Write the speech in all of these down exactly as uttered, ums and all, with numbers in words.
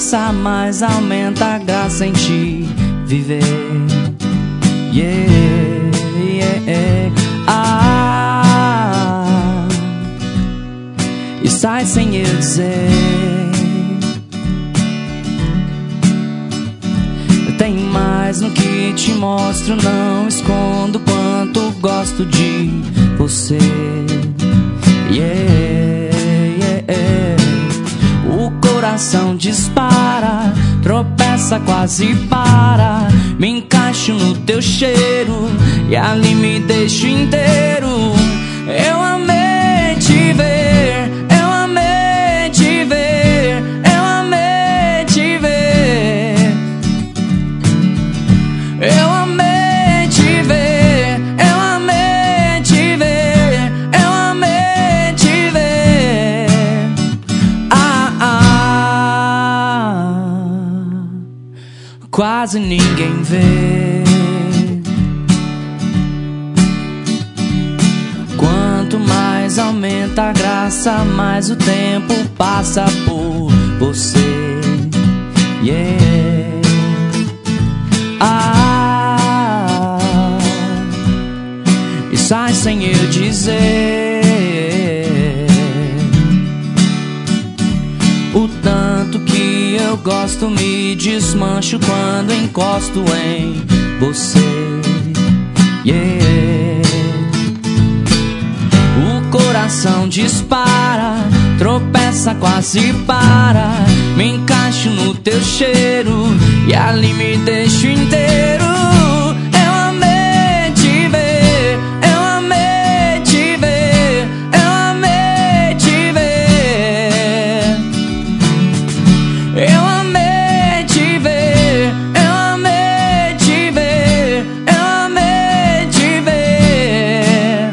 graça, mais aumenta a graça em te viver. Yeah, yeah. Ah, e sai sem eu dizer. Tem mais no que te mostro, não escondo quanto gosto de você. Yeah, yeah. O coração dispara, tropeça, quase para. Me encaixo no teu cheiro e ali me deixo inteiro. Eu amei te ver, eu amei te ver, eu amei te ver. Eu amei te ver, eu amei te ver, eu amei te ver. Ah, ah, quase ninguém vê. Quanto mais aumenta a graça, mais o tempo passa por você. Yeah. Ah, e sai sem eu dizer o tanto que eu gosto, me desmancho quando encosto em você. Yeah. O coração dispara, tropeça, quase para. Me encaixo no teu cheiro e ali me deixo inteiro. Eu amei te ver, eu amei te ver, eu amei te ver. Eu amei te ver, eu amei te ver, eu amei te ver.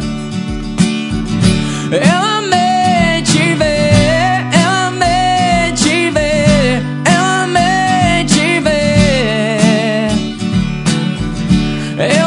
Eu amei te ver, eu amei te ver, eu amei te ver. Eu